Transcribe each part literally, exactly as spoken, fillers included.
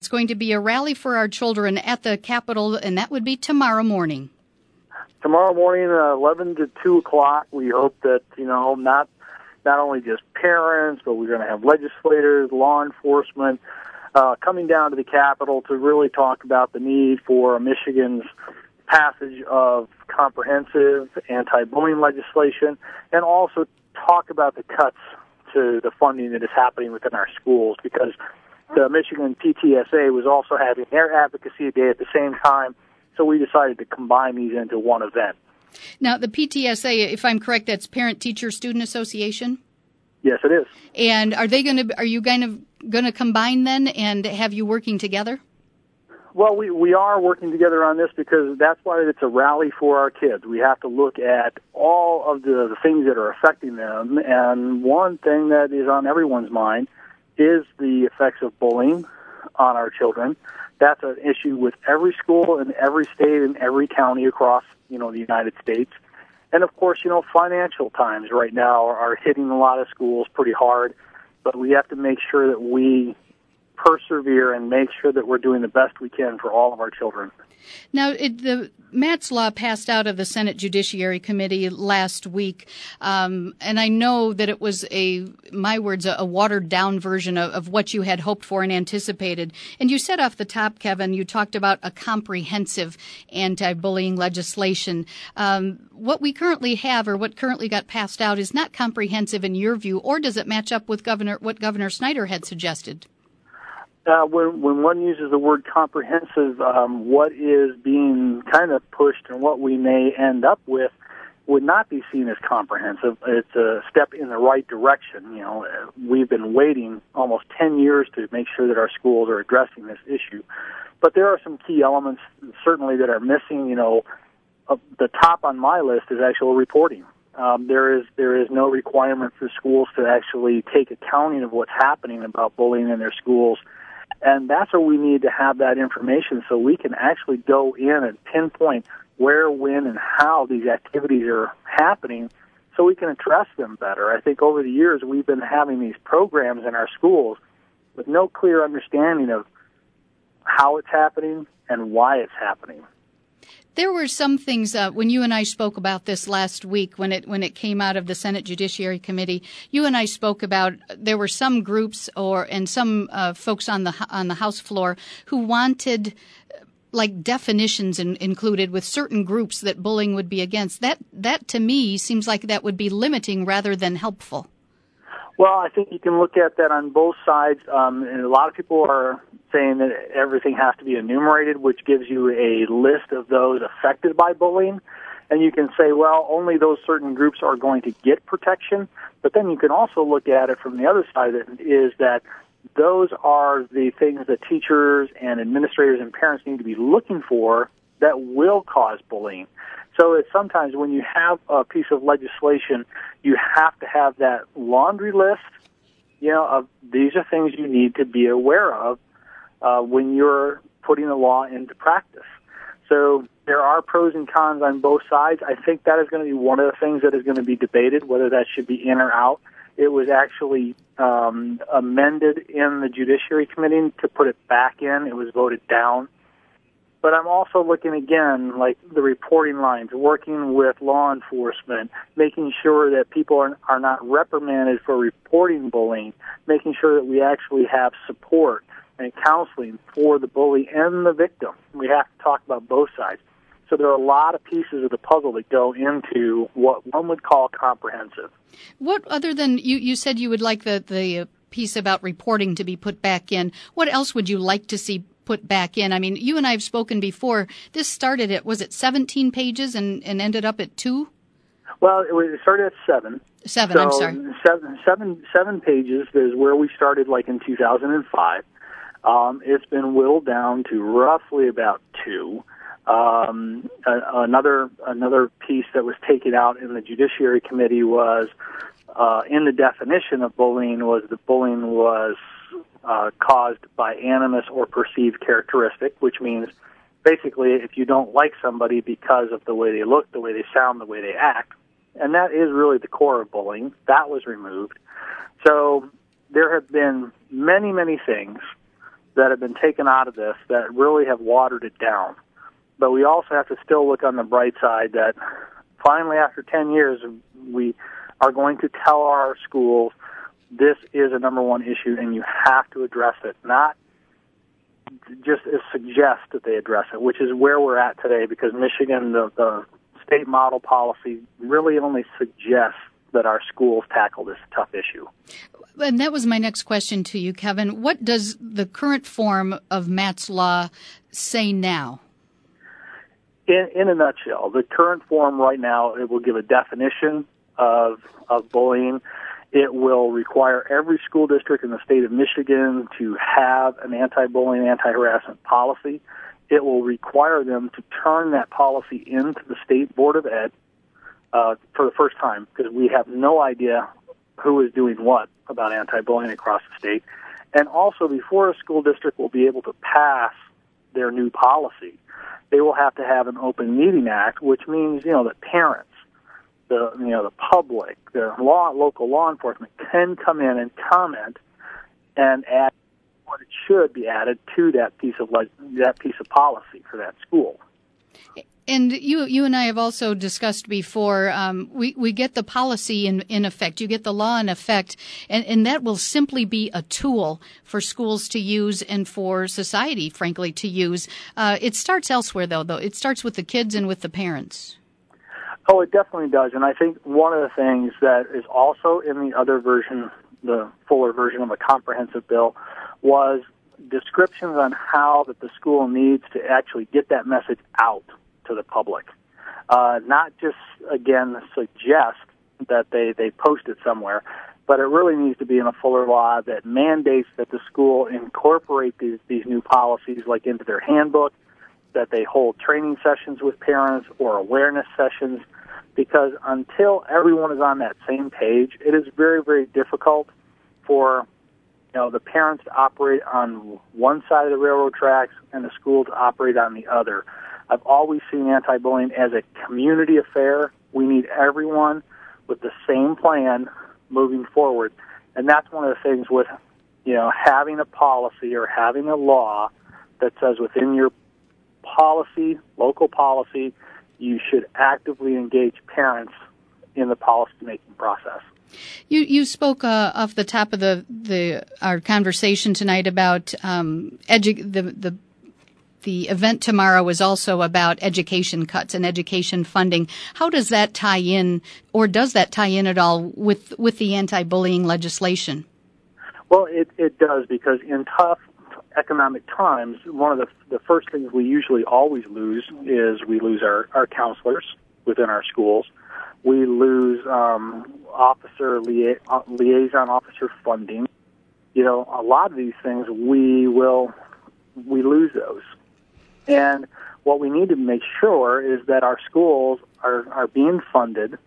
It's going to be a rally for our children at the Capitol, and that would be tomorrow morning. Tomorrow morning, uh, eleven to two o'clock. We hope that, you know, not not only just parents, but we're going to have legislators, law enforcement, uh, coming down to the Capitol to really talk about the need for Michigan's passage of comprehensive anti-bullying legislation, and also talk about the cuts to the funding that is happening within our schools, because the Michigan P T S A was also having their advocacy day at the same time. So we decided to combine these into one event. Now, the P T S A, if I'm correct, that's Parent Teacher Student Association? Yes, it is. And are they going to? Are you kind of going to combine then and have you working together? Well, we, we are working together on this because that's why it's a rally for our kids. We have to look at all of the, the things that are affecting them, and one thing that is on everyone's mind is the effects of bullying on our children. That's an issue with every school in every state and every county across, you know, the United States. And, of course, you know, financial times right now are hitting a lot of schools pretty hard, but we have to make sure that we persevere and make sure that we're doing the best we can for all of our children. Now, it, the Matt's Law passed out of the Senate Judiciary Committee last week, um, and I know that it was a, my words, a, a watered-down version of, of what you had hoped for and anticipated. And you said off the top, Kevin, you talked about a comprehensive anti-bullying legislation. Um, what we currently have, or what currently got passed out, is not comprehensive in your view, or does it match up with Governor what Governor Snyder had suggested? Uh, when, when one uses the word comprehensive, um, what is being kind of pushed and what we may end up with would not be seen as comprehensive. It's a step in the right direction. You know, we've been waiting almost ten years to make sure that our schools are addressing this issue. But there are some key elements certainly that are missing. You know, uh, the top on my list is actual reporting. Um, there is there is no requirement for schools to actually take accounting of what's happening about bullying in their schools. And that's where we need to have that information so we can actually go in and pinpoint where, when, and how these activities are happening so we can address them better. I think over the years we've been having these programs in our schools with no clear understanding of how it's happening and why it's happening. There were some things uh, when you and I spoke about this last week when it when it came out of the Senate Judiciary Committee. You and I spoke about there were some groups or and some uh, folks on the on the House floor who wanted like definitions in, included with certain groups that bullying would be against. That that to me seems like that would be limiting rather than helpful. Well, I think you can look at that on both sides. Um, and a lot of people are saying that everything has to be enumerated, which gives you a list of those affected by bullying. And you can say, well, only those certain groups are going to get protection. But then you can also look at it from the other side, that is that those are the things that teachers and administrators and parents need to be looking for that will cause bullying. So it's sometimes when you have a piece of legislation, you have to have that laundry list, you know, of these are things you need to be aware of uh, when you're putting the law into practice. So there are pros and cons on both sides. I think that is going to be one of the things that is going to be debated, whether that should be in or out. It was actually um, amended in the Judiciary Committee to put it back in. It was voted down. But I'm also looking, again, like the reporting lines, working with law enforcement, making sure that people are, are not reprimanded for reporting bullying, making sure that we actually have support and counseling for the bully and the victim. We have to talk about both sides. So there are a lot of pieces of the puzzle that go into what one would call comprehensive. What other than, you, you said you would like the, the piece about reporting to be put back in, what else would you like to see put back in? I mean, you and I have spoken before. This started at, was it seventeen pages and, and ended up at two? Well, it, was, it started at seven. Seven, so I'm sorry. Seven, seven, seven pages is where we started, like in two thousand five. Um, it's been whittled down to roughly about two. Um, a, another another piece that was taken out in the Judiciary Committee was, uh, in the definition of bullying, was that bullying was uh, caused by animus or perceived characteristic, which means basically if you don't like somebody because of the way they look, the way they sound, the way they act, and that is really the core of bullying, that was removed. So there have been many, many things that have been taken out of this that really have watered it down. But we also have to still look on the bright side that finally, after ten years, we are going to tell our schools this is a number one issue and you have to address it, not just suggest that they address it, which is where we're at today, because Michigan, the, the state model policy, really only suggests that our schools tackle this tough issue. And that was my next question to you, Kevin. What does the current form of Matt's Law say now? In, in a nutshell, the current form right now, it will give a definition of of bullying. It will require every school district in the state of Michigan to have an anti-bullying, anti-harassment policy. It will require them to turn that policy into the State Board of Ed uh, for the first time, because we have no idea who is doing what about anti-bullying across the state. And also, before a school district will be able to pass their new policy, they will have to have an open meeting act, which means, you know, that parents, the you know the public, the law, local law enforcement can come in and comment and add what it should be added to that piece of le- that piece of policy for that school. And you you and I have also discussed before, um, we, we get the policy in, in effect, you get the law in effect, and, and that will simply be a tool for schools to use and for society, frankly, to use. Uh, it starts elsewhere, though, though. It starts with the kids and with the parents. Oh, it definitely does. And I think one of the things that is also in the other version, the fuller version of a comprehensive bill, was descriptions on how that the school needs to actually get that message out to the public. Uh, not just, again, suggest that they, they post it somewhere, but it really needs to be in a fuller law that mandates that the school incorporate these, these new policies like into their handbook, that they hold training sessions with parents or awareness sessions, because until everyone is on that same page, it is very, very difficult for you know the parents to operate on one side of the railroad tracks and the school to operate on the other. I've always seen anti-bullying as a community affair. We need everyone with the same plan moving forward. And that's one of the things with, you know, having a policy or having a law that says within your policy, local policy, you should actively engage parents in the policy-making process. You you spoke uh, off the top of the, the our conversation tonight about um, edu- the the The event tomorrow is also about education cuts and education funding. How does that tie in, or does that tie in at all with with the anti-bullying legislation? Well, it, it does, because in tough economic times, one of the the first things we usually always lose is we lose our, our counselors within our schools. We lose um, officer lia- liaison officer funding. You know, a lot of these things we will we lose those. And what we need to make sure is that our schools are, are being funded,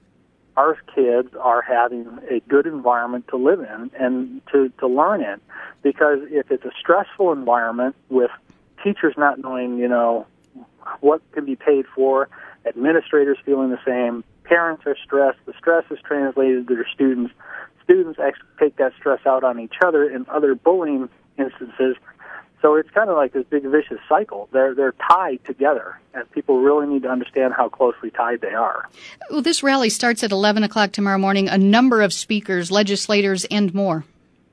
our kids are having a good environment to live in and to, to learn in. Because if it's a stressful environment with teachers not knowing, you know, what can be paid for, administrators feeling the same, parents are stressed, the stress is translated to their students, students actually take that stress out on each other in other bullying instances. So it's kind of like this big vicious cycle. They're they're tied together, and people really need to understand how closely tied they are. Well, this rally starts at eleven o'clock tomorrow morning. A number of speakers, legislators, and more.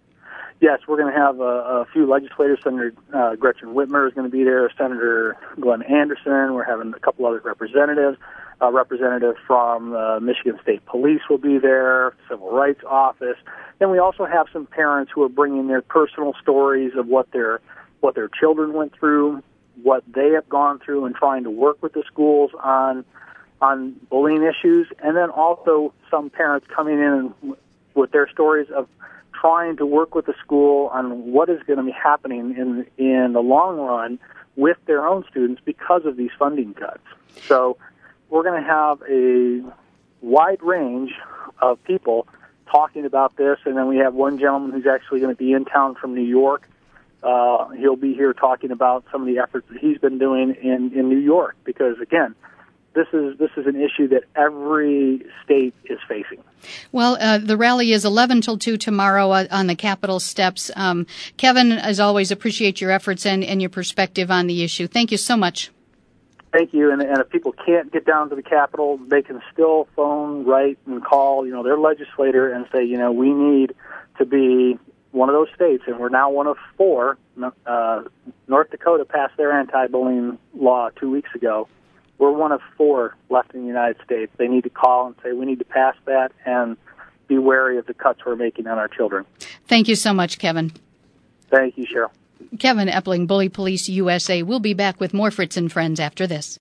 Yes, we're going to have a, a few legislators. Senator uh, Gretchen Whitmer is going to be there. Senator Glenn Anderson. We're having a couple other representatives. A representative from the Michigan State Police will be there, Civil Rights Office. Then we also have some parents who are bringing their personal stories of what their what their children went through, what they have gone through, and trying to work with the schools on on bullying issues, and then also some parents coming in with their stories of trying to work with the school on what is going to be happening in in the long run with their own students because of these funding cuts. So we're going to have a wide range of people talking about this, and then we have one gentleman who's actually going to be in town from New York. Uh, he'll be here talking about some of the efforts that he's been doing in, in New York, because, again, this is this is an issue that every state is facing. Well, uh, the rally is eleven till two tomorrow uh, on the Capitol steps. Um, Kevin, as always, appreciate your efforts and, and your perspective on the issue. Thank you so much. Thank you. And, and if people can't get down to the Capitol, they can still phone, write, and call, you know, their legislator and say, you know, we need to be one of those states, and we're now one of four. Uh, North Dakota passed their anti-bullying law two weeks ago. We're one of four left in the United States. They need to call and say, we need to pass that and be wary of the cuts we're making on our children. Thank you so much, Kevin. Thank you, Cheryl. Kevin Epling, Bully Police U S A. We'll be back with more Fritz and Friends after this.